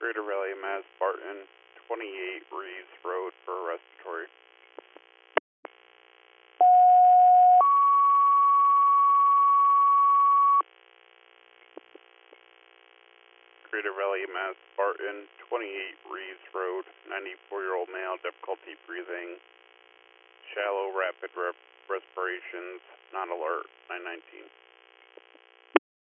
Crater Valley, Mass. Barton, 28 Reeves Road for respiratory. Crater Valley, Mass. Barton, 28 Reeves Road, 94-year-old male, difficulty breathing, shallow, rapid respirations, not alert, 919.